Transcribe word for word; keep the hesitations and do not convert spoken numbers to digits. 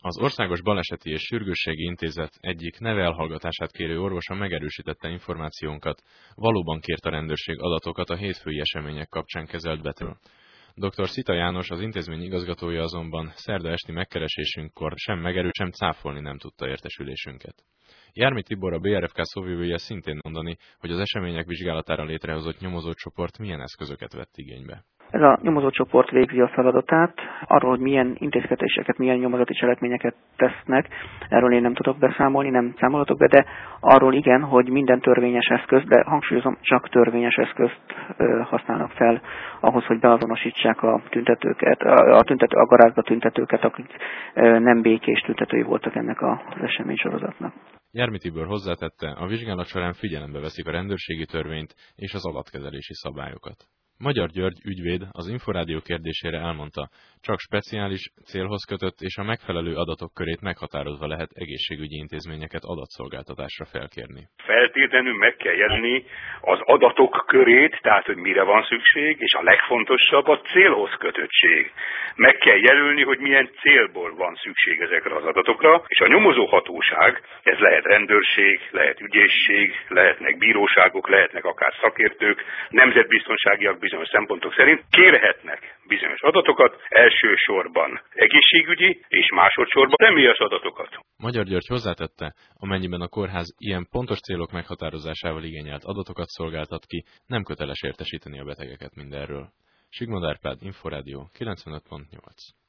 Az Országos Baleseti és Sürgősségi Intézet egyik neve elhallgatását kérő orvosa megerősítette információnkat, valóban kért a rendőrség adatokat a hétfői események kapcsán kezelt betegről. doktor Szita János, az intézmény igazgatója azonban szerda esti megkeresésünkkor sem megerő, sem cáfolni nem tudta értesülésünket. Jármi Tibor, a bé er ef ká szóvivője szintén mondani, hogy az események vizsgálatára létrehozott nyomozócsoport milyen eszközöket vett igénybe. Ez a nyomozócsoport végzi a feladatát. Arról, hogy milyen intézkedéseket, milyen nyomozati cselekményeket tesznek, erről én nem tudok beszámolni, nem számolhatok be, de arról igen, hogy minden törvényes eszköz, de hangsúlyozom, csak törvényes eszközt használnak fel ahhoz, hogy beazonosítsák a tüntetőket, a, tüntető, a garázsba tüntetőket, akik nem békés tüntetői voltak ennek az eseménysorozatnak. Jármi Tibor hozzátette, a vizsgálat során figyelembe veszik a rendőrségi törvényt és az adatkezelési szabályokat. Magyar György ügyvéd az Inforádió kérdésére elmondta, csak speciális, célhoz kötött és a megfelelő adatok körét meghatározva lehet egészségügyi intézményeket adatszolgáltatásra felkérni. Feltétlenül meg kell jelölni az adatok körét, tehát hogy mire van szükség, és a legfontosabb a célhoz kötöttség. Meg kell jelölni, hogy milyen célból van szükség ezekre az adatokra, és a nyomozóhatóság, ez lehet rendőrség, lehet ügyészség, lehetnek bíróságok, lehetnek akár szakértők, nemzetbiztonságiak bizonyos szempontok szerint kérhetnek bizonyos adatokat, elsősorban egészségügyi és másodszorban személyes adatokat. Magyar György hozzátette, amennyiben a kórház ilyen pontos célok meghatározásával igényelt adatokat szolgáltat ki, nem köteles értesíteni a betegeket mindenről. Sigmond Árpád, Inforádió kilencvenöt pont nyolc.